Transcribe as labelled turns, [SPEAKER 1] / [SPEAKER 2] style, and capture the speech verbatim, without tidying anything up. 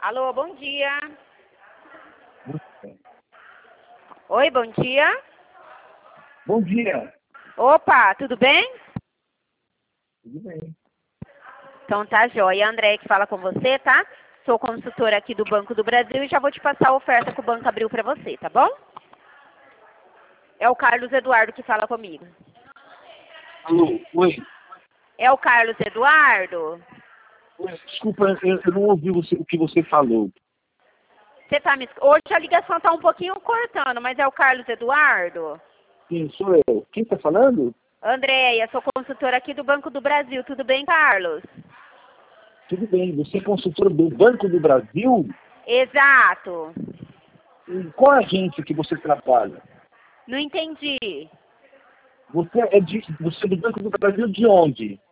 [SPEAKER 1] Alô, bom dia. Oi, bom dia.
[SPEAKER 2] Bom dia.
[SPEAKER 1] Opa, tudo bem?
[SPEAKER 2] Tudo bem.
[SPEAKER 1] Então tá jóia. André que fala com você, tá? Sou consultora aqui do Banco do Brasil e já vou te passar a oferta que o banco abriu pra você, tá bom? É o Carlos Eduardo que fala comigo.
[SPEAKER 2] Alô, oi.
[SPEAKER 1] É o Carlos Eduardo?
[SPEAKER 2] Oi, desculpa, eu, eu não ouvi você- o que você falou.
[SPEAKER 1] Você tá me... Hoje a ligação tá um pouquinho cortando, mas é o Carlos Eduardo?
[SPEAKER 2] Sim, sou eu. Quem está falando?
[SPEAKER 1] Andréia, sou consultora aqui do Banco do Brasil. Tudo bem, Carlos?
[SPEAKER 2] Tudo bem. Você é consultor do Banco do Brasil?
[SPEAKER 1] Exato.
[SPEAKER 2] Em qual agência que você trabalha?
[SPEAKER 1] Não entendi.
[SPEAKER 2] Você é, de, você é do Banco do Brasil de onde?